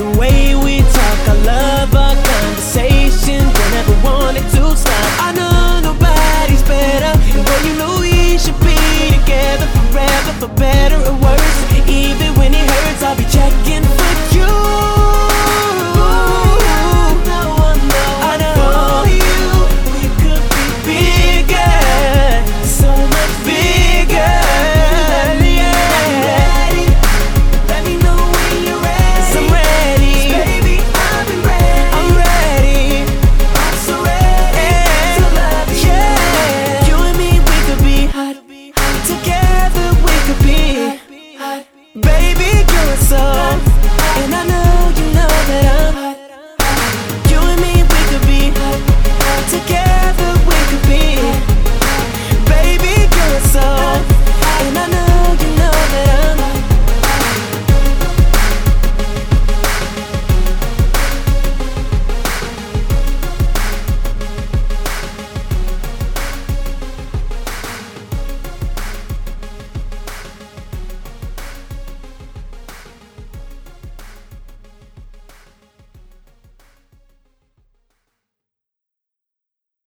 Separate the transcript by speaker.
Speaker 1: the way we talk. I love our conversation, don't ever want it to stop. I know nobody's better, and boy, you know we should be together forever, for better or worse. Even when it hurts, I'll be checking